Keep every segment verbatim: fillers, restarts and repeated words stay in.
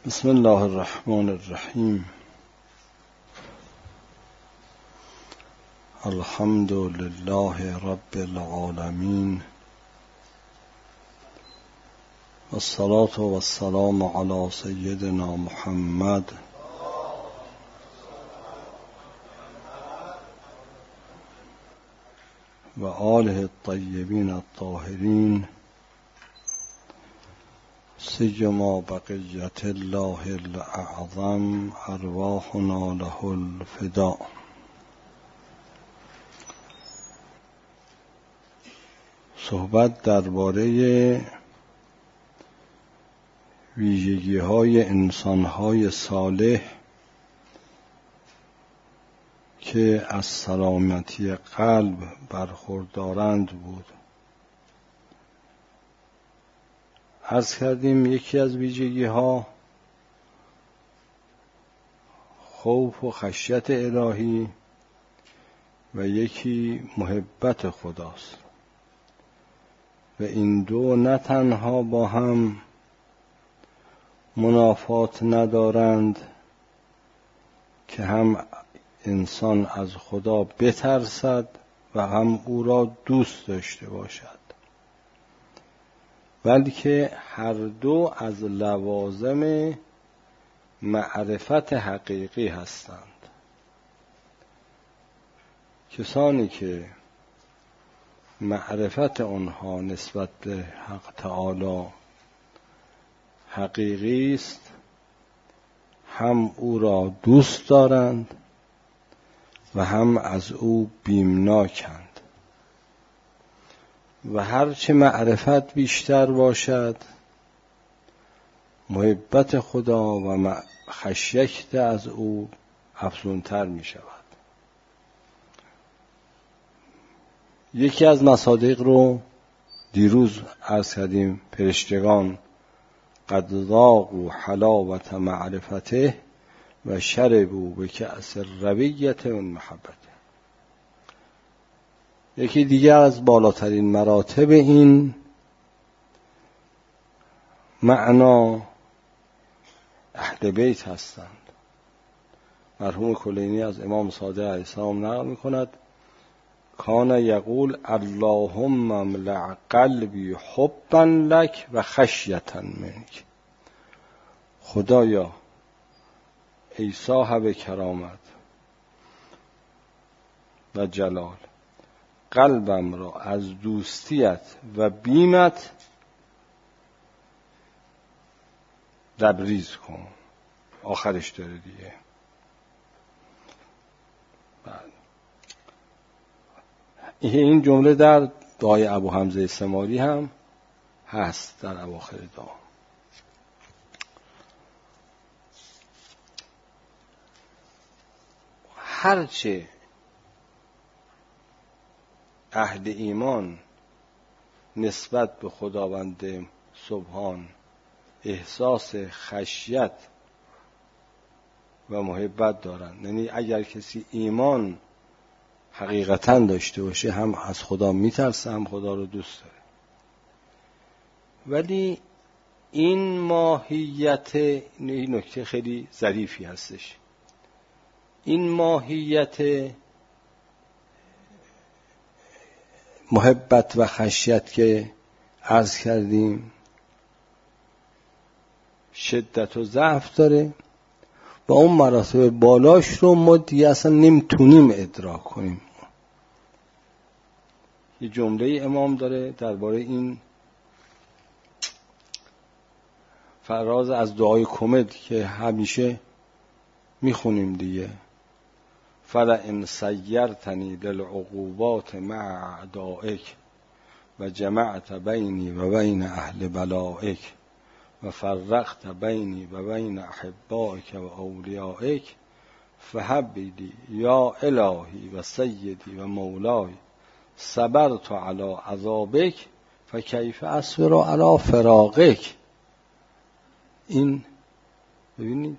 بسم الله الرحمن الرحیم. الحمد لله رب العالمین، والصلاة والسلام علی سیدنا محمد و آله الطیبین الطاهرین، سیما بقیت الله الاعظم ارواحنا له الفداء. صحبت درباره ویژگی های انسان های صالح که از سلامتی قلب برخوردارند بود. عرض کردیم یکی از ویژگی ها خوف و خشیت الهی و یکی محبت خداست و این دو نه تنها با هم منافات ندارند که هم انسان از خدا بترسد و هم او را دوست داشته باشد، بلکه هر دو از لوازم معرفت حقیقی هستند. کسانی که معرفت آنها نسبت به حق تعالی حقیقی است، هم او را دوست دارند و هم از او بیمناکند. و هرچه معرفت بیشتر باشد، محبت خدا و خشیت از او افزونتر می شود. یکی از مصادیق رو دیروز عرض کردیم، فرشتگان قد ذاقوا حلاوت معرفته و شربوا بکأس رویة من محبته. یکی دیگر از بالاترین مراتب این معنا اهل بیت هستند. مرحوم کلینی از امام صادق علیه السلام نقل می‌کند کان یقول اللهم املأ قلبی حبا لک و خشیة منک. خدایا ای صاحب کرامت و جلال، قلبم را از دوستیت و بیمت لبریز کن. آخرش داره دیگه. این جمله در دعای ابو حمزه سماری هم هست در اواخر دعا. هرچه اهل ایمان نسبت به خداوند سبحان احساس خشیت و محبت دارند، یعنی اگر کسی ایمان حقیقتا داشته باشه هم از خدا میترسه هم خدا رو دوست داره. ولی این ماهیت، این نکته خیلی ظریفی هستش، این ماهیت محبت و خشیت که عرض کردیم شدت و ضعف داره و اون مراتب بالاش رو ما دیگه اصلا نمیتونیم ادراک کنیم. یه جمله امام داره درباره این فراز از دعای کمد که همیشه میخونیم دیگه، فلئن سیرتنی للعقوبات مع اعدائک و جمعت بینی و بین اهل بلائک و فرقت بینی و بین احبائک و اولیائک فحبیدی یا الهی و سیدی و مولای صبرت علی عذابک فکیف اصبر علی فراقک. این ببینید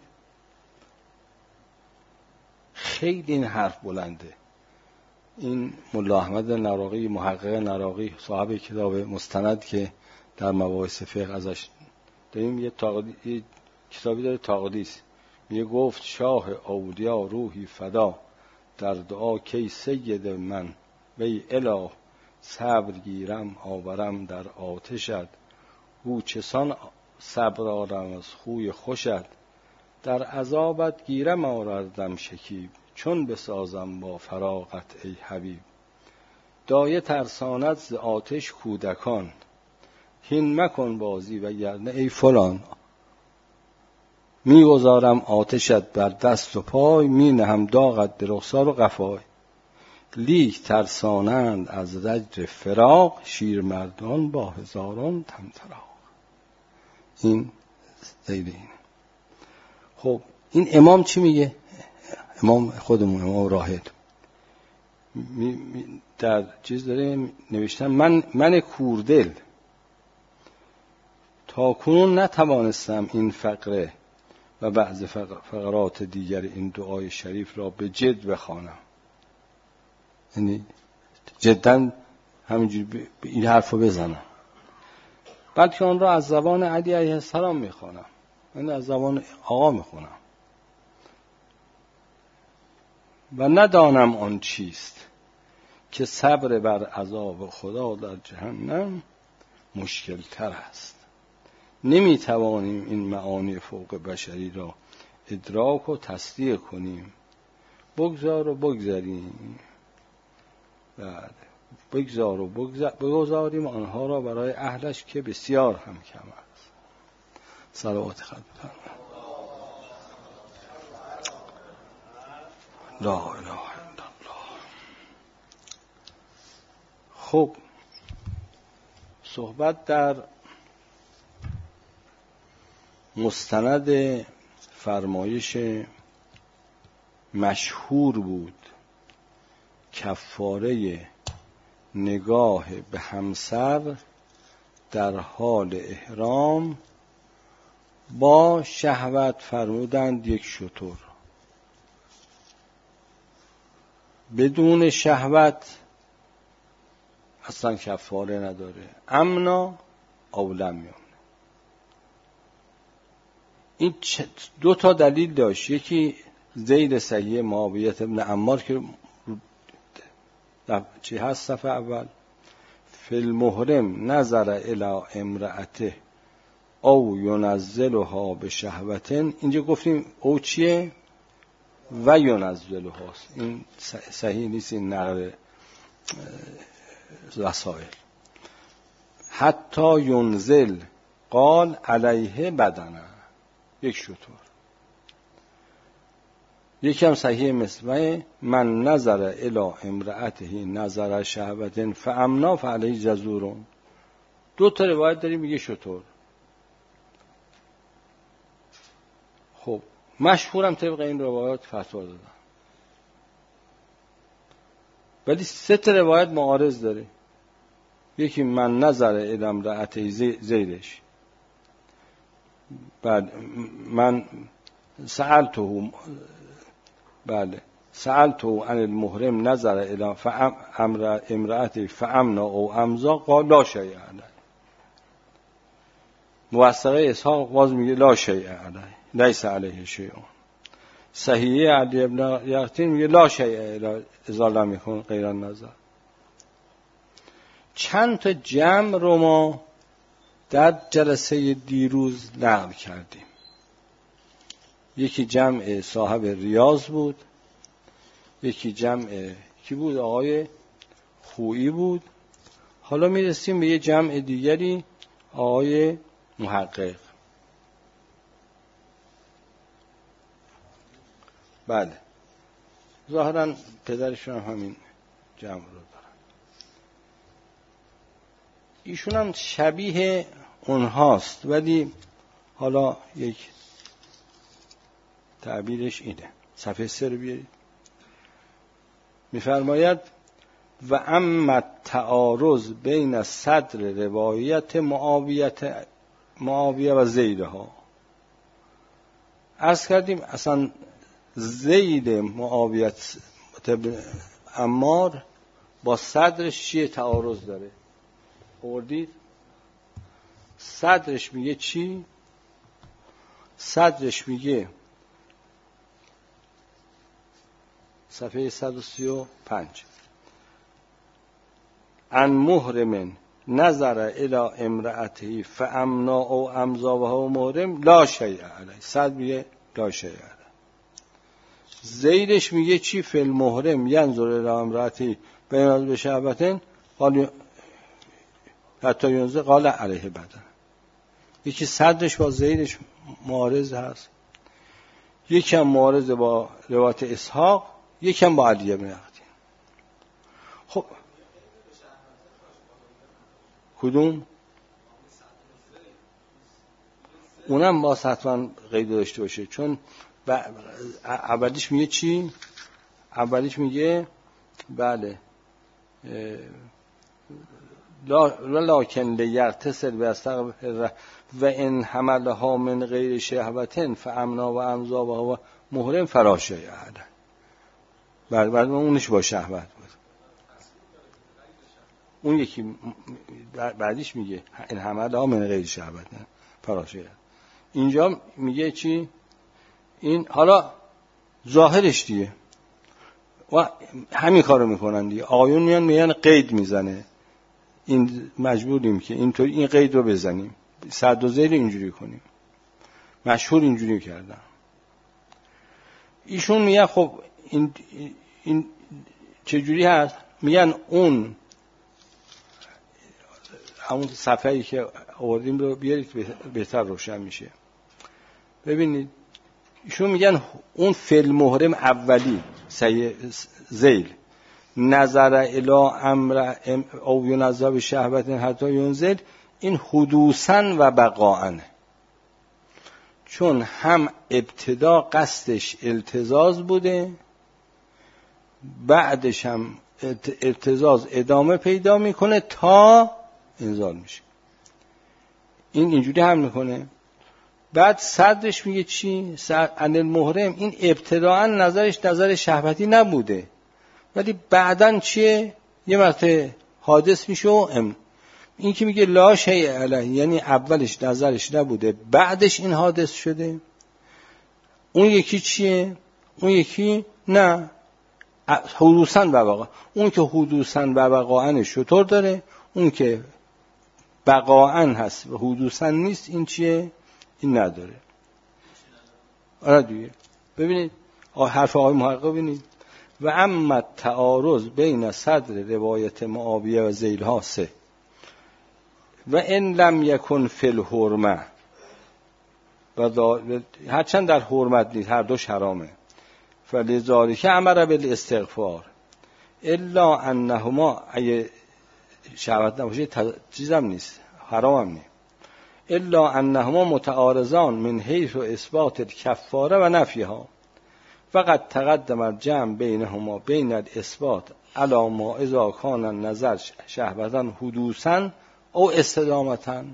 خیلی این حرف بلنده. این ملا احمد نراقی، محقق نراقی، صاحب کتاب مستند که در مباحث فقه ازش داریم یه کتابی داره تقدیس، میگه گفت شاه اولیا روحی فدا، در دعا کی سید من وی اله، صبر گیرم آورم در آتشت، گو چسان صبر آرم از خوی خوشت، در عذابت گیرم آوردم شکیب، چون بسازم با فراقت ای حبیب، دایه ترساند ز آتش کودکان، هین مکن بازی و گرنه ای فلان، میگذارم آتشت بر دست و پای، می نهم داغت به رخسار و قفای، لیک ترسانند از زجر فراق، شیرمردان با هزاران طمطراق. این زیر این. خب این امام چی میگه؟ امام خودمون، امام راهد می می در چیز داره نوشتن، من من کوردل تا کنون نتوانستم این فقره و بعض فقرات دیگر این دعای شریف را به جد بخوانم. یعنی جدا همینجوری به این حرف رو بزنم، بلکه آن را از زبان علی علیه السلام میخوانم، یعنی از زبان آقا میخونم و ندانم آن چیست که صبر بر عذاب خدا در جهنم مشکل تر است. نمیتوانیم این معانی فوق بشری را ادراک و تصدیق کنیم، بگذار و بگذاریم بعد بگذار و بگذاریم آنها را برای اهلش که بسیار هم کم است. صلوات خدا بفرمایید. لا اله الا الله. خب صحبت در مستند فرمایش مشهور بود، کفاره نگاه به همسر در حال احرام با شهوت، فرمودند یک شتر، بدون شهوت اصلا کفاره نداره، امنا او لم یمنع. این دو تا دلیل داشت، یکی زید صحیح معاویه ابن عمار که چی هست صفحه اول، فی المحرم نظر الی امرأته او ینزلها به شهوتن، اینجا گفتیم او چیه و ینزلها، این صحیح نیست این نقل وسائل، حتی ینزل قال علیه بدنه، یک شطور. یکی هم صحیح مثل من نظر الی امرأته نظر شهوتن فامنا فعلیه جزورون. دو تا روایت داریم میگه شطور. خب مشهورم طبق این روایات فتوا دادن، ولی سه تا روایت معارض داره. یکی من نظر الی امرأته زیدش، بعد من سألته، بله سألته عن المحرم نظر الی امرأته فامنا او امضا قال لا شیء علیه. موثقه اسحاق باز میگه لا شیء علیه، لیس علیه شیء. صحیح علی ابن یقطین میگه لا شیء اذا لم یکن غیر النظر. چند تا جمع رو ما در جلسه دیروز نقل کردیم. یکی جمع صاحب ریاض بود، یکی جمع کی بود؟ آقای خویی بود. حالا میرسیم به یه جمع دیگری، آقای محقق. بله ظاهرا پدرشون هم همین جمع رو دارن. ایشون هم شبیه اونهاست، ولی حالا یک تعبیرش اینه. صفحه سه رو بیارید. میفرماید و اما تعارض بین صدر روایت معاویت معاویه و زیدها. عرض کردیم اصلا زید معاویت عمار با صدرش چیه تعارض داره؟ آوردید؟ صدرش میگه چی؟ صدرش میگه صفحه صد و سی و پنج ان محرم نظر الى امرأته فامنا او امضاها محرم لا شیء علیه. صد میگه لا شیء علیه. زیدش میگه چی؟ فی المحرم ینظر الی امرأته بیناز به شهوتن قال حتی ینظر قال علیه بدن. یکی صدرش با زیدش معارض هست، یکم معارض با روایت اسحاق، یکم با علی بن عقیل. خب کدوم؟ اونم با حتما قید داشته باشه، چون اولیش میگه چی؟ اولیش میگه بله لکن لیغتسل بیستغفر و ان حملها من غیر شهوتن فامنا و امضاها و محرم فلا شیء علیه. بعد بعد اونش با شهوت بود. اون یکی بعدیش میگه این حملها من غیر شهوتن فلا شیء. اینجا میگه چی؟ این حالا ظاهرش دیگه و همین کارو میکنن دیگه. آقایون میان میان قید میزنه، این مجبوریم که اینطور این قید رو بزنیم، صد و زیر اینجوری کنیم. مشهور اینجوری کردن. ایشون میگه خب این این چجوری هست؟ میگن اون همون صفحه‌ای که آوردیم رو بیارید بهتر روشن میشه. ببینید ایشون میگن اون فعل محرم اولی زیل نظر الی امر او ینظر به شهوت حتی ینزل، این حدوثاً و بقاءً، چون هم ابتدا قصدش التزاز بوده، بعدش هم التزاز ادامه پیدا میکنه تا انزال میشه. این اینجوری هم میکنه. بعد صدرش میگه چی؟ ان المحرم، این ابتداءً نظرش نظر شهوتی نبوده، ولی بعداً چیه؟ یه مرتبه حادث میشه و ام. این که میگه لا شیء علیه یعنی اولش نظرش نبوده، بعدش این حادث شده. اون یکی چیه؟ اون یکی نه حدوثاً و بقاء. اون که حدوثاً و بقاء شطور داره، اون که بقاء هست و حدوثاً نیست، این چیه؟ این نداره. آره دیگه. ببینید حرف آقای محقق ببینید. و اما تعارض بین صدر روایت معاویه و ذیلها سه و ان لم یکن فی الحرمه و هرچند در حرمت نیست، هر دوش حرامه، فلذالک امر بالاستغفار الا انهما اگه شهوت نباشه چیزم نیست، حرامم نیست، الا انهما متعارضان من حیث اثبات الکفاره و نفیها فقط تقدم الجمع بینهما بین الاثبات علی ما اذا کان النظر شهوتا حدوثا او استدامتا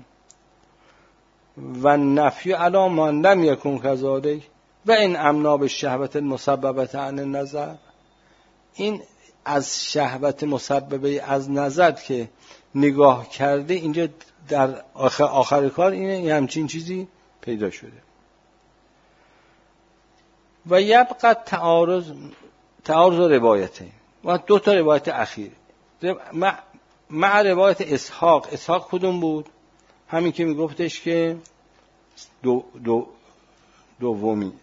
و نفی علی ما لم یکن کذالک و این امنا به شهوت مسببه عن النظر. این از شهوت مسببه از نظر که نگاه کرده، اینجا در آخر, آخر کار اینه یه همچین چیزی پیدا شده. و یبقى تعارض تعارض روایته و دو تا روایت اخیر مع, مع روایت اسحاق. اسحاق کدوم بود؟ همین که میگفتش که دو دو دومی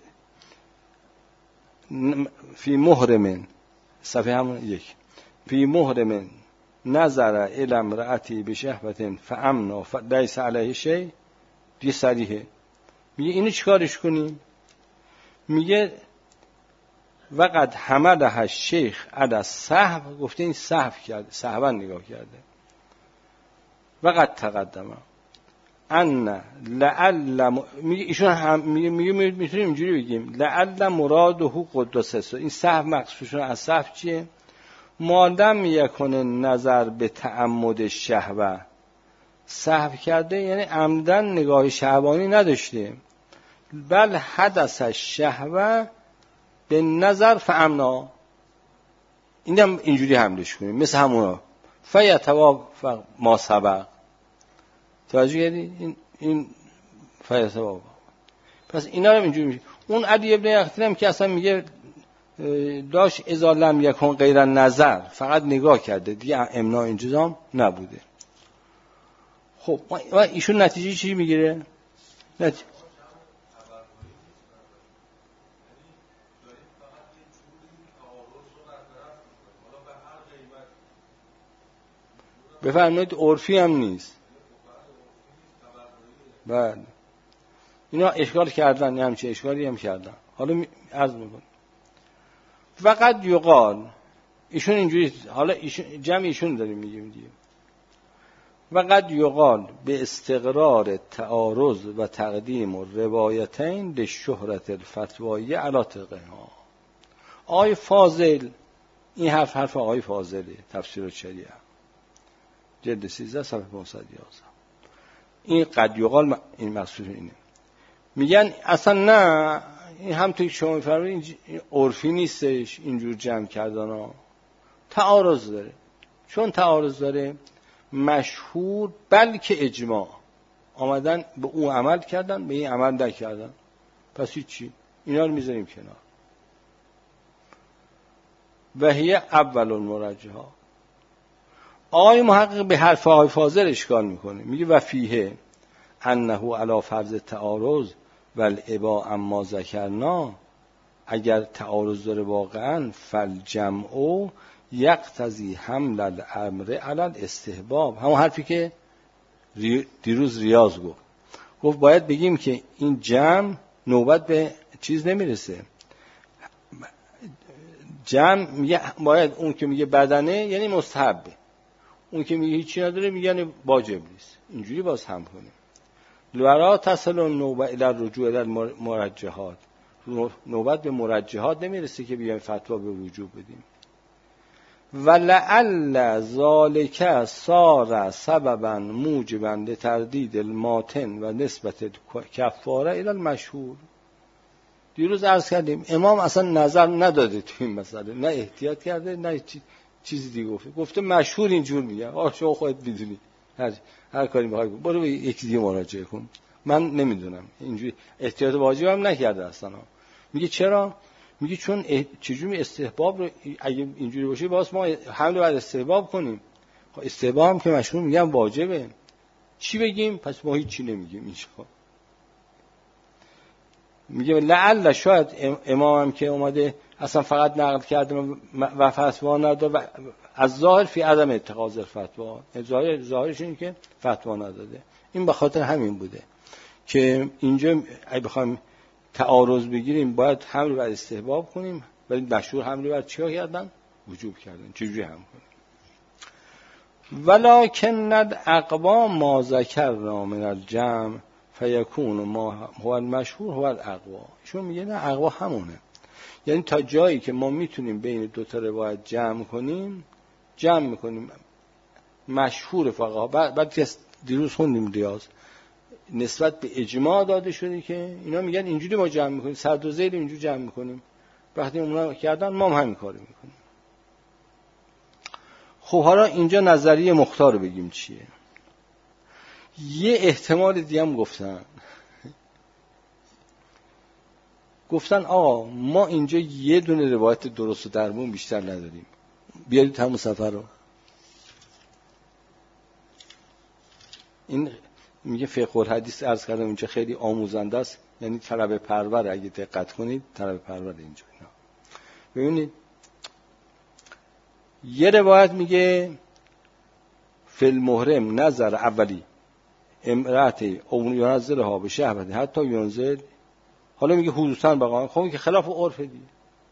فی محرم، صفحه همون یک، فی محرم نظر الی امرأتی بشهوة فامنا فلیس علیه شیء. دی صریحه. میگه اینو چیکارش کنیم؟ میگه وقد حملها الشیخ علی السهو، گفته این سهو کرده، سهوا نگاه کرده. وقد تقدم ان لعل م... میگه ایشون هم میگه میگه میتونیم اینجوری بگیم لعل مراده قدس. این سهو مقصودشون از سهو چیه؟ مادم یکنه نظر به تعمد شهوه، سهو کرده یعنی عمدن نگاه شهوانی نداشته، بل حدث الشهوه به نظر فامنا. اینم اینجوری حملش کنیم مثل همونا فیتوافق ما سبق. توجه کردی؟ این این فیتوافق پس اینا رو اینجوری میشه. اون علی ابن یقطین هم که اصلا میگه داشت اذا لم یکن غیر نظر، فقط نگاه کرده دیگه امنا انجزام نبوده. خب و ایشون نتیجه چی میگیره؟ نتیجه بفرمایید عرفی هم نیست. بله اینا اشکال کردن، یه همچه اشکالی هم کردن. حالا عرض میکنم فقط یقال، ایشون اینجوری، حالا ایشون جمع ایشون داریم میگیم دیگه، وقد یقال به استقرار تعارض و تقدیم و روایتین به شهرت الفتوایی علی تقها. آقای فاضل، این حرف حرف آقای فاضله، تفسیر الشریعه جلد سیزده صفحه پانصد و یازده. این قد یقال این مقصود اینه، میگن اصلا نه این هم توی شما میفرمایید این عرفی نیستش اینجور جمع کردن ها، تعارض داره. چون تعارض داره مشهور بلکه اجماع آمدن به اون عمل کردن، به این عمل نکردن، پس هیچی، اینا رو میذاریم کنار. و هی اول المرجحات. آقای محقق به حرف آقای فاضل اشکال میکنه، میگه و فیه انه علی فرض تعارض والابا اما ذکرنا، اگر تعارض داره واقعا فالجمع یقتضی حمل الامر علی الاستحباب. همون حرفی که دیروز ریاض گفت، گفت باید بگیم که این جمع نوبت به چیز نمیرسه. جمع میگه باید اون که میگه بدنه یعنی مستحبه، اون که میگه هیچی نداره میگه یعنی واجب نیست. اینجوری باز هم کنیم. لورا تصل النوبه الی الرجوع الی المرجحات، نوبت به مرجحات نمیرسه که بیایم فتوا به وجوب بدیم. ولعل ذالک صار سببا موجبا لتردید الماتن و نسبت کفاره الی المشهور. دیروز عرض کردیم امام اصلا نظر نداده تو این مسئله، نه احتیاط کرده نه چیزی دیگه گفته، گفته مشهور اینجور میگه. آ شما خودت میدونی، هر هر کاری میخوای برو به یکی دیگه مراجعه کن، من نمیدونم. اینجوری احتیاط واجب هم نکرده اصلا. میگه چرا؟ میگه چون چجوری استحباب رو اگه اینجوری باشه باز ما حمل بر استحباب کنیم. خب استحباب هم که مشهور میگم واجبه، چی بگیم؟ پس ما هیچ چی نمیگیم اینجا. میگه لعل شاید امام هم که اومده اصلا فقط نقل کرده و فتوا نداده و از ظاهر فی عدم اتخاذ الفتوا، ظاهر ظاهرش اینه که فتوا نداده. این به خاطر همین بوده که اینجا اگه بخوایم تعارض بگیریم باید حمل بر استحباب کنیم، ولی مشهور حمل بر چیا کردن؟ وجوب کردن. چجوری هم کنیم؟ ولکن الاقوا ما ذکرنا من الجمع فیکون ما هو المشهور هو الاقوا. چون میگه نه اقوا همونه، یعنی تا جایی که ما میتونیم بین دو تا روایت جمع کنیم جمع میکنیم. مشهور فقها بعد که دیروز خوندیم ریاض نسبت به اجماع داده شده که اینا میگن اینجوری ما جمع میکنیم، صد و زیل اینجوری جمع میکنیم. وقتی اونا کردن ما هم همین کارو میکنیم. خب حالا اینجا نظریه مختار رو بگیم چیه. یه احتمال دیگه هم گفتن گفتن آقا ما اینجا یه دونه روایت درست و درمون بیشتر نداریم، بیارید همون سفر رو. این میگه فقه الحدیث عرض کردم اینجا خیلی آموزنده است، یعنی طلب پرور. اگه دقت کنید طلب پرور اینجا. اینا ببینید یه روایت میگه فی المحرم نظر اولی امرأتی او ینزلها به شهوتی حتی ینزل، حالا میگه حدوثاً بقا، خب که خلاف عرف دی.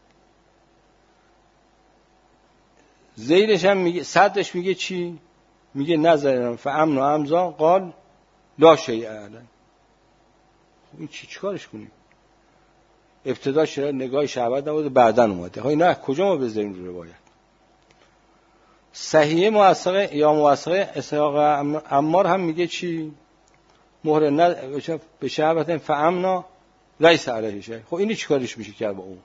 زیدش هم میگه، صدرش میگه چی؟ میگه نظر فامن و امضا قال لا شیء علی. خب این چی چیکارش کنیم؟ ابتدا شده نگاه شهوت نبوده بعداً اومده. خب نه کجا ما بذاریم رو روایت؟ صحیح موثقه یا موثقه اسحاق عمار هم میگه چی؟ مهر نه به شهوت فامنا لیس علیه شیء. خب اینی چیکارش میشه کرد با اون؟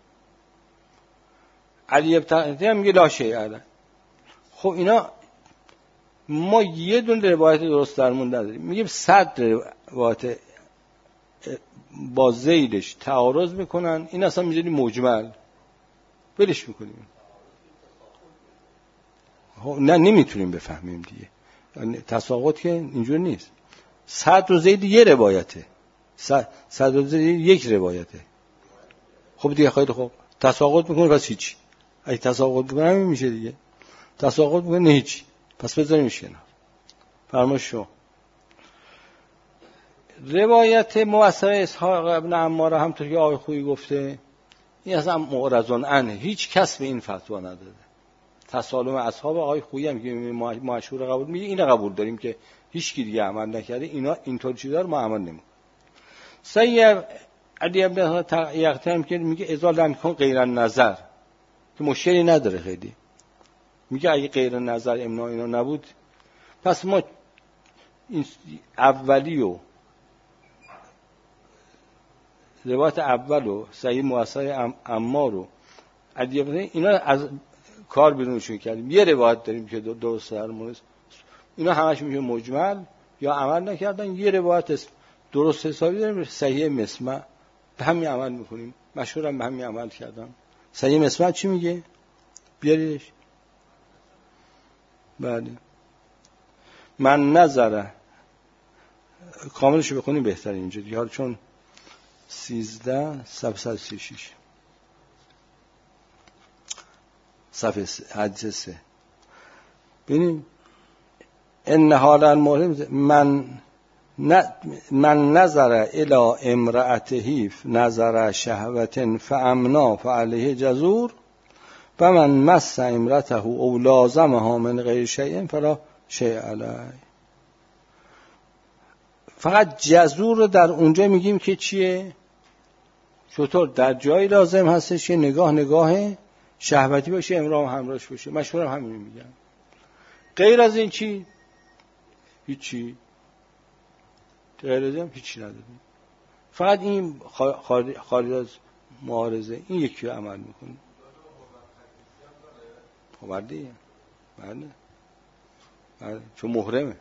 علی ابن هم میگه لا شیء علی. خب اینا ما یه دونه روایت درست درمون نداریم. میگیم صد روایت با ذیلش تعارض میکنن، این اصلا میذاریم مجمل ولش میکنیم. نه نمیتونیم بفهمیم دیگه، تساقط که اینجور نیست. صدر و ذیل یه روایته، صدر و ذیل یک روایته. خب دیگه خیلی خوب تساقط میکنه پس هیچی. اگه تساقط میکنه همین میشه دیگه، تساقط میکنه نه هیچی، پس بذاریمش کنار. فرمایش شو. روایت موثر اسحاق ابن عمار همونطور که آقای خویی گفته این اصلا معرضون عنه، هیچ کس به این فتوا نداده. تسالم اصحاب آقای خویی هم که مشهور قبول میگه اینو قبول داریم که هیچ کی دیگه عمل نکرده، اینا اینطور چیزا رو ما عمل نمی‌کنیم. سید علی ابن یقطی هم که میگه اذا لم کن غیر نظر، که مشکلی نداره خیلی، میگه اگه غیر نظر امنا اینا نبود پس ما این اولی و روایت اول و صحیح موثر عمار و علی ابن اینا از کار بیرونشون کردیم. یه روایت داریم که درست در مورد اینا همش میشه مجمل یا عمل نکردن. یه روایت درست حسابی داریم صحیح مسمع، به همین عمل میکنیم، مشهورم به همین عمل کردن. صحیح مسمع چی میگه؟ بیاریدش. بله من نظره کاملشو بخونیم بهتره اینجا دیگه، حالا چون سیزده صفحه سی و شش صفحه حدیث سه ببینیم. ان حالا مورد من من نظر الى امرأته نظر شهوة فامنا فعليه جزور و من مس امرأته او لازمها من غیر شیء فلا شیء علیه. فقط جزور رو در اونجا میگیم که چیه؟ چطور در جایی لازم هستش که نگاه نگاه شهوتی باشه، امرام همراهش باشه، مشهور هم همین میگن. غیر از این چی؟ هیچی. غیر از این هیچی نداریم. فقط این خارج از معارضه این یکی رو عمل میکنه. خب بله بله بله چون محرمه.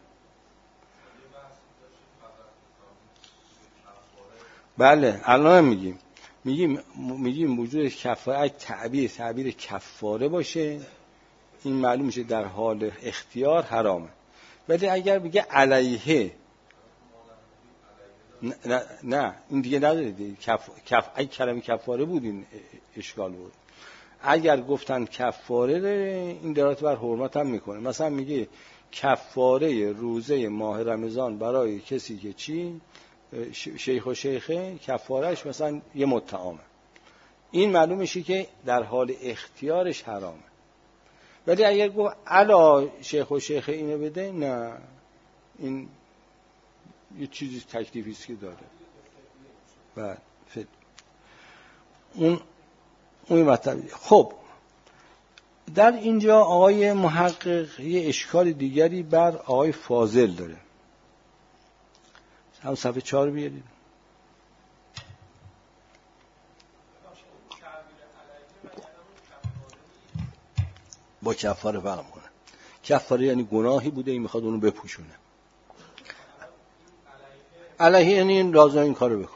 بله الان میگیم میگیم میگیم وجود کفاره تعبیر تعبیر کفاره باشه این معلوم میشه در حال اختیار حرامه. ولی اگر بگه علیه نه نه, نه این دیگه نداره دیگه. کف کف اگه کلمه کفاره بود این اشکال بود. اگر گفتن کفاره داره این دلالت بر حرمت هم میکنه. مثلا میگه کفاره روزه ماه رمضان برای کسی که چی شیخ و شیخه کفارش مثلا یه مطعامه، این معلوم میشه که در حال اختیارش حرامه. ولی اگر گفت علا شیخ و شیخه اینو بده، نه این یه چیزی تکلیفی است که داره. بعد اون اون مطلب. خب در اینجا آقای محقق یه اشکال دیگری بر آقای فاضل داره. هم صفحه چهار بیارید. با کفاره فرق کنه. کفاره یعنی گناهی بوده این میخواد اونو بپوشونه. علیه یعنی این لازم این کارو بکن.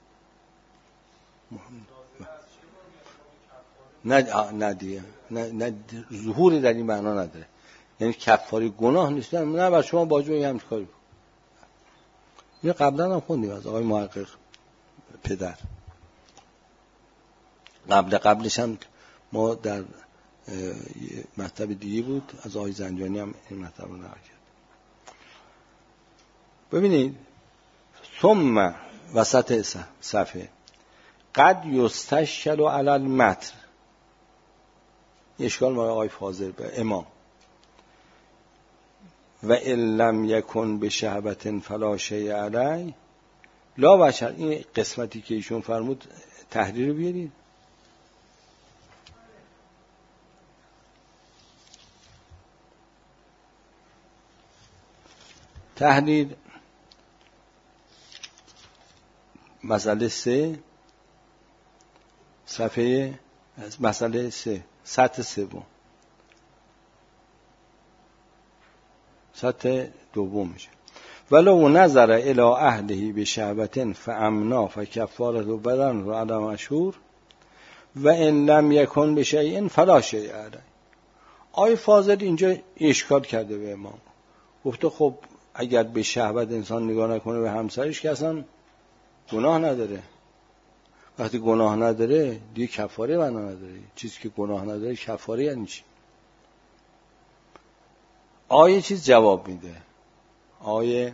نه نه دیگه نه نه ظهور در این معنا نداره. یعنی کفاره گناه نیست. نه بر شما باجوی هم کاری بکن. اینو قبلا هم خوندیم از آقای محقق پدر. قبل قبلش هم ما در مطلب دیگه بود از آقای زنجانی هم این مطلب رو نقل کرد. ببینید ثم وسط صفحه قد یستشکل علی المتن، اشکال مال آقای فاضل به امام و ان لم یکن بشهوة فلا شیء علیه لا بشر. این قسمتی که ایشون فرمود تحریر رو بیارید. تحریر مسئله سه صفحه مسئله سه سطح سوم سطح دوم میشه. ولو نظر الی اهله بشهوة فامنا فکفارة بدن و علی مشهور و ان لم یکن بشیء فلا شیء علیه. آی فاضل اینجا اشکال کرده به امام، گفته خب اگر به شهوت انسان نگاه نکنه به همسرش که اصلا گناه نداره. وقتی گناه نداره دیگه کفاره بنا نداره. چیزی که گناه نداره کفاره یعنی چی؟ آیه چیز جواب میده، آیه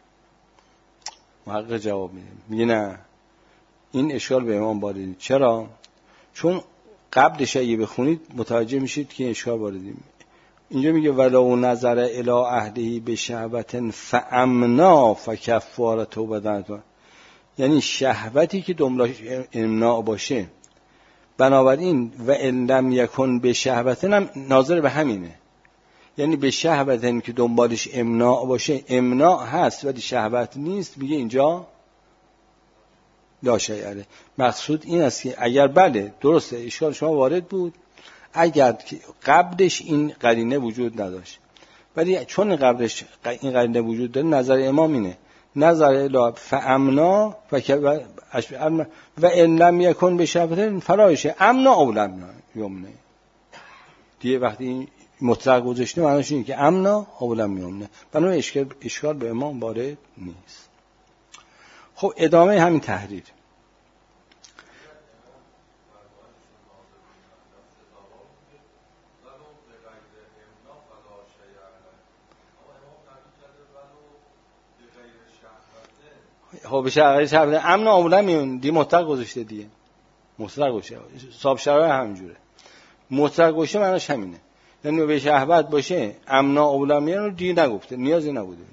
محقق جواب میده، میگه نه این اشکال به امام وارد. چرا؟ چون قبلش اگه بخونید متوجه میشید که اشکال واردیم. اینجا میگه ولو نظر الی اهله بشهوة فامنا فکفارة بدن، یعنی شهوتی که دنبالش امناع باشه. بنابراین و ان لم یکن بشهوة هم ناظر به همینه، یعنی به شهوتی که دنبالش امناع باشه، امناع هست ولی شهوت نیست، میگه اینجا لا شیء علیه. مقصود این است که اگر بله درسته اشکال شما وارد بود، اگر قبلش این قرینه وجود نداشت، ولی چون قبلش این قرینه وجود داره نظر امام اینه نظر الی فامنا و ان لم یکن بشهوة فرایشه امنا او لم یمنه. دیگه وقتی این مطلق گذاشته معنیش اینه که امنا او لم یمنه، بنابراین اشکال اشکال به امام وارد نیست. خب ادامه همین تحریر. خب بشه آقای شهر امن اولا میون دی مطلق گذاشته دیگه، مطلق گذاشته صاحب شرایط همینجوره. مطلق گذاشته معنیش همینه، یعنی به شهوت باشه امن اولا میون دی نگفته، نیازی نبوده.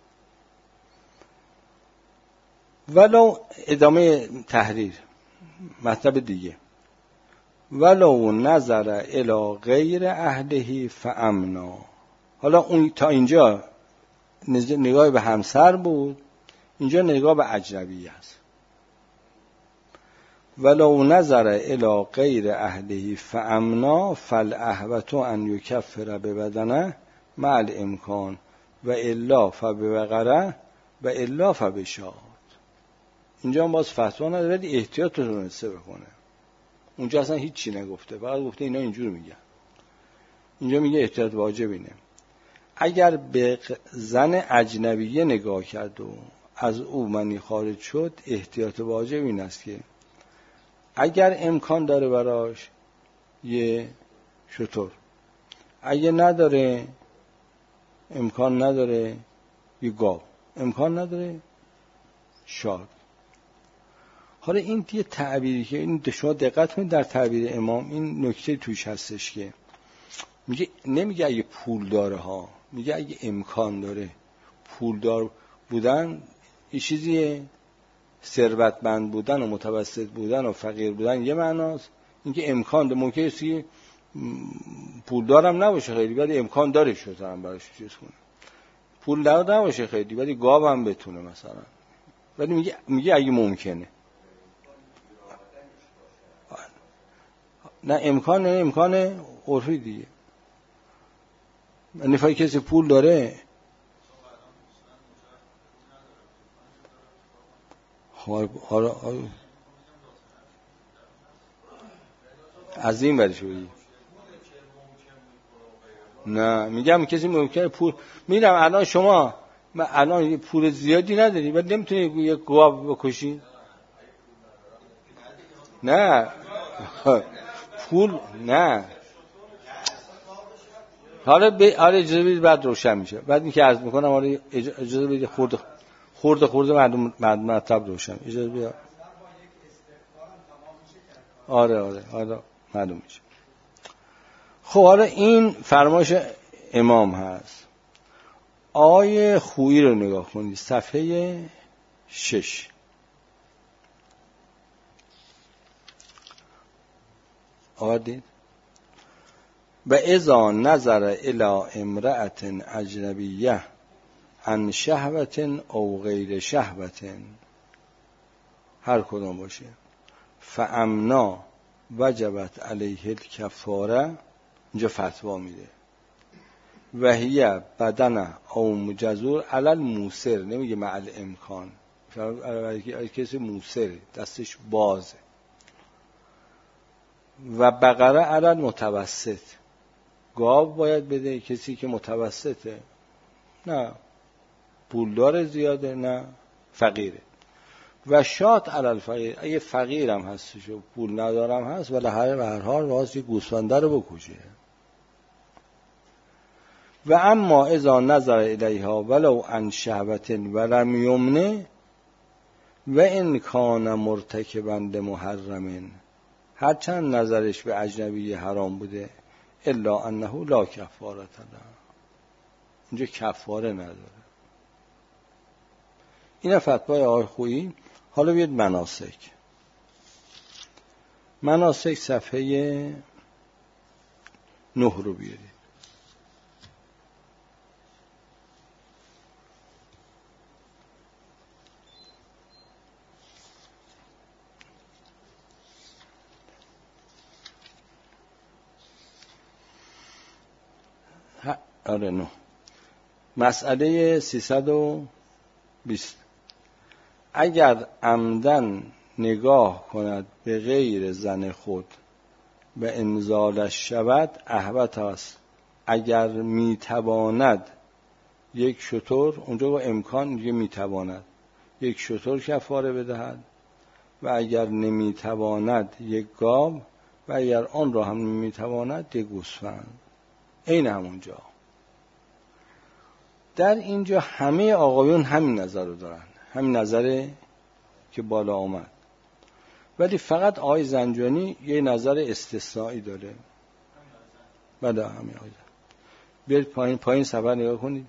ولو ادامه تحریر مطلب دیگه، ولو نظر الی غیر اهله فامنا. حالا اون تا اینجا نگاه به همسر بود، اینجا نگاه به اجنبی است. ولو نظر الی غیر اهله فامنا فالاحوط ان یکفر ببدنه مع الامکان و الا فببقره و الا فبشاد. اینجا هم باز فتوا نداره ولی احتیاط رو تونسته بکنه. اونجا اصلا هیچی نگفته، فقط گفته اینا اینجور میگن. اینجا میگه احتیاط واجب اینه. اگر به زن اجنبیه نگاه کرد و از او منی خارج شد، احتیاط واجب این است که اگر امکان داره براش یه شطور، اگه نداره امکان نداره یه گاو، امکان نداره شاد. حالا این یه تعبیری که این شما دقت کنید در تعبیر امام این نکته توش هستش که میگه نمیگه اگه پول داره ها، میگه اگه امکان داره. پولدار بودن یه چیزیه، ثروتمند بودن و متوسط بودن و فقیر بودن یه معناست. اینکه امکان داره، ممکنه کسی پولدارم نباشه خیلی ولی امکان داره شده هم براش چیز کنه، پول دار نباشه خیلی ولی گاو هم بتونه مثلا، ولی میگه میگه اگه ممکنه. نه امکان، نه امکان عرفی دیگه. نفای کسی پول داره حالا از این بری شدی. نه میگم کسی ممکنه پول میدم الان شما الان پول زیادی نداری ولی نمیتونی یک گاو بکشی. نه پول نه. حالا به آره اجازه بدید بعد روشن میشه. بعد اینکه عرض میکنم آره اجازه بدید خورد خورد خورد مردم مطلب روشن. اجازه بدید. آره آره آره معلوم میشه. خب حالا این فرمایش امام هست. آیه خویی رو نگاه کنید صفحه شش. آوردید؟ و اذا نظر الی امرأة اجنبیه عن شهوة او غیر شهوة، هر کدام باشه، فامنا وجبت علیه الکفاره. اینجا فتوا میده وهیه بدن او مجزور علل موسر، نمیگه مع امکان، کسی موسر دستش بازه. و بقره علل متوسط، گاو باید بده کسی که متوسطه، نه پولدار زیاده نه فقیره. و شات علل فقیر، اگه فقیرم هستش و پول ندارم هست ولی هر حال واسه گوسفنده رو بکشه. و اما اذا نظر الیها ولو عن شهوت ولم یمنه و ان کان مرتکبا لمحرم، هرچند نظرش به اجنبی حرام بوده، الا انه لا کفاره له، اینجا کفاره نداره. این فتوای آقای خویی. حالا بیاد مناسک. مناسک صفحه نه رو بیارید. آره نه. مسئله سیصد و بیست. اگر عمدن نگاه کند به غیر زن خود و انزالش شود احوط است. اگر میتواند یک شتر، اونجا با امکان میگه میتواند یک شتر کفاره بدهد، و اگر نمیتواند یک گاو، و اگر آن را هم نمیتواند یک گوسفند. این همونجا در اینجا همه آقایون همین نظر رو دارن، همین نظره که بالا آمد، ولی فقط آقای زنجانی یه نظر استثنایی داره. بله همین آقای زنجانی. برید پایین پایین صفحه نگاه کنید.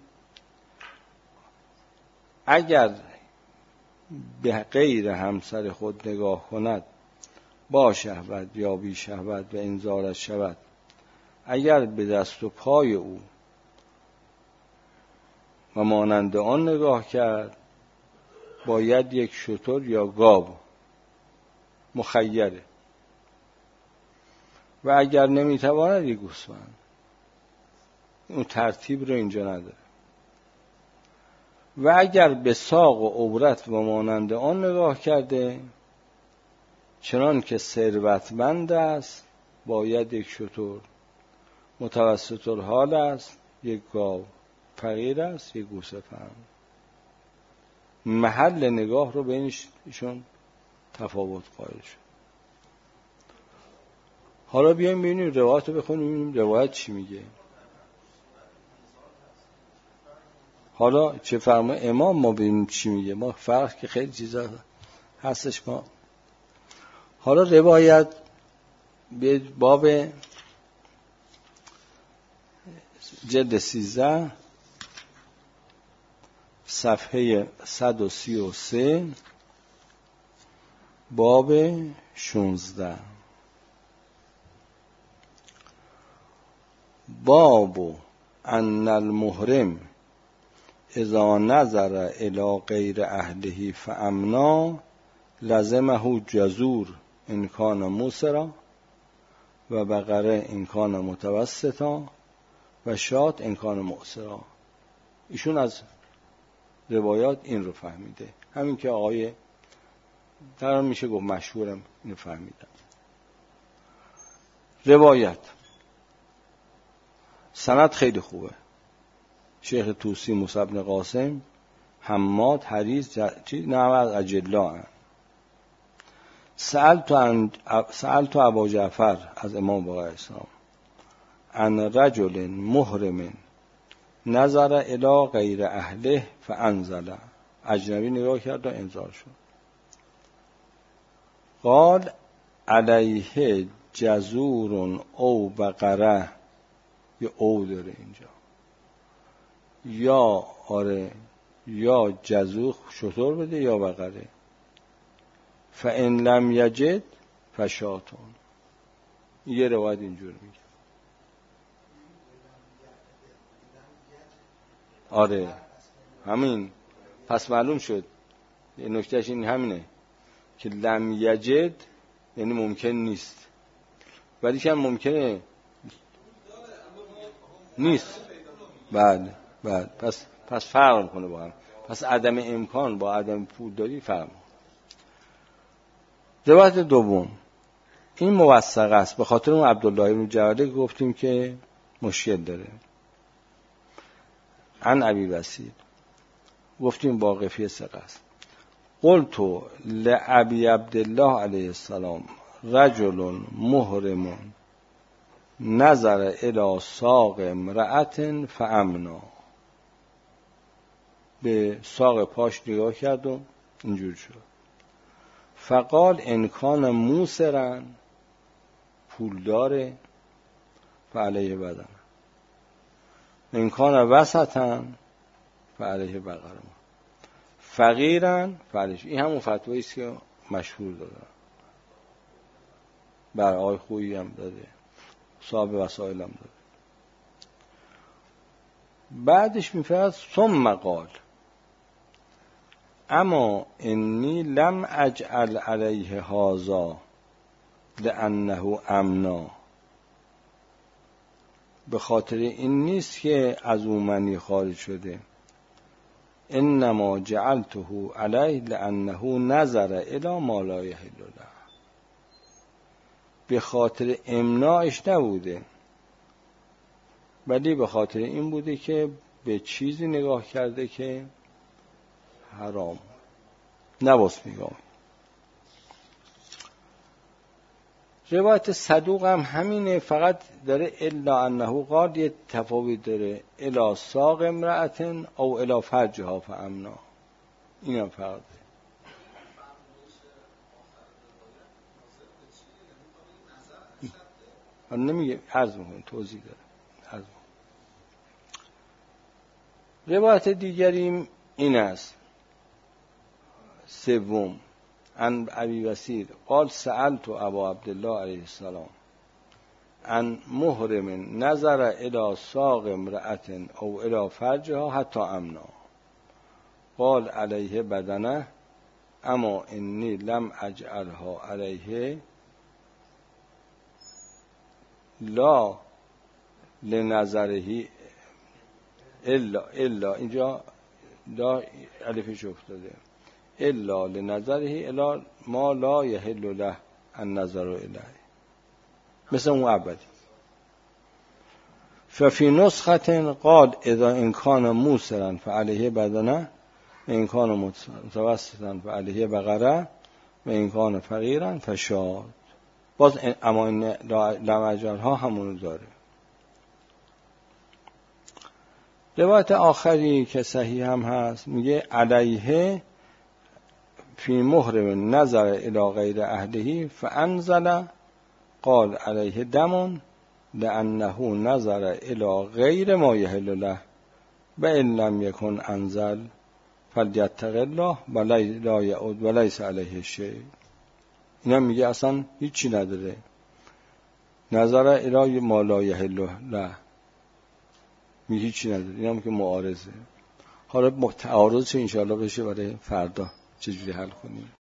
اگر به غیر همسر خود نگاه کند با شهوت یا بی شهوت و انزالش شود، اگر به دست و پای او و مانند آن نگاه کرد باید یک شتر یا گاو، مخیره. و اگر نمیتواند یک گوسفند. اون ترتیب رو اینجا نداره. و اگر به ساق و عورت و مانند آن نگاه کرده چنان که ثروتمند است باید یک شتر، متوسط الحال است یک گاو، فقیر است یک گوسفند. محل نگاه رو بینش ایشون تفاوت قائل شد. حالا بیایم ببینیم روایت رو بخونیم ببینیم روایت چی میگه. حالا چه فرمای امام ما ببینیم چی میگه. ما فرق که خیلی چیزا هستش. ما حالا روایت به باب جلد سیزده صفحه صد و سی و سه باب شونزده. باب ان المحرم اذا نظر الى غیر اهله فامنا لزمه جزور ان کان موسرا و بقره ان کان متوسطا و شات ان کان معسرا. ایشون از روایات این رو فهمیده، همین که آقای در میشه گفت مشهورم اینو فهمیدم. روایت سند خیلی خوبه. شیخ توسی موسی بن قاسم حماد حریص چی نه از اجلا هم. سأل تو عن سأل تو ابا جعفر از امام باقر اسلام عن رجل محرم نظر الی غیر اهله فانزل، اجنبی نگاه کرد و انزال شد. قال علیه جزور او بقره، یا او داره اینجا، یا آره یا جزور شتر بده یا بقره. فان لم یجد فشاتون. یه روایت اینجور میگه. آره همین. پس معلوم شد نکتهش این همینه که لم یجد یعنی ممکن نیست، ولی که ممکنه نیست. بعد بعد پس پس فرق میکنه با هم. پس عدم امکان با عدم پولداری فرق میکنه. روایت دوم این موثق است، به خاطر اون عبدالله بن جعده گفتیم که مشکل داره. عن ابی وسیل گفتیم واقفی ثقه است. قلت لابی عبدالله علیه السلام رجل محرم نظر الی ساق امرأة فامنا، به ساق پاش نگاه کرد و اینجور شد. فقال ان کان موسرا، پول داره، فعلیه بدن، ان کان وسطا فعلیه بقره، فقیرا فعلیه. این همون فتوایی است که مشهور داره، بر آقای خویی هم داده، صاحب وسائل هم داده. بعدش میفرد ثم قال اما انی لم اجعل علیه هذا لانه امنا، به خاطر این نیست که از اون منی خارج شده، انما جعلته علیه لانه نظر الی ما لا یحل له، به خاطر امناعش نبوده، ولی به خاطر این بوده که به چیزی نگاه کرده که حرام نباس نگاه. روایت صدوق هم همینه، فقط داره الا انه قال یه تفاوت داره، الا ساق امرأة او الا فرجها فامنا، این هم فرق داره. من نمیگه، عرض میکنم توضیح داره. عرض میکنم. روایت دیگریم این است، سوم عن ابی وسیل قال سألت ابا عبدالله علیه السلام عن محرم نظر الی ساق امرأة او الی فرجها حتی امنا، قال علیه بدنه اما انی لم اجعلها علیه لا لنظره الا الا اینجا لا الفش افتاده، الا لنظره الا ما لا یحل له النظر الیه، مثل اون اولی. ففی نسخه قال اذا ان کان موسرا فعلیه بدنه و ان کان متوسطا فعلیه بقره و ان کان فقیرا فشاد. باز اما این لمجرها همونو داره. روایت آخری که صحیح هم هست میگه علیه فی محرم نظر الی غیر اهله فانزل قال علیه دم لانه نظر الی غیر ما یحل له و ان لم یکن انزل فلیتق الله ولا یعود ولیس علیه شیء. اینا میگه اصلا هیچی نداره، نظر الی ما لا یحل له میگه هیچی نداره، اینا هم که معارضه. حالا تعارض چه انشاءالله بشه برای فردا چجوری حل کنیم.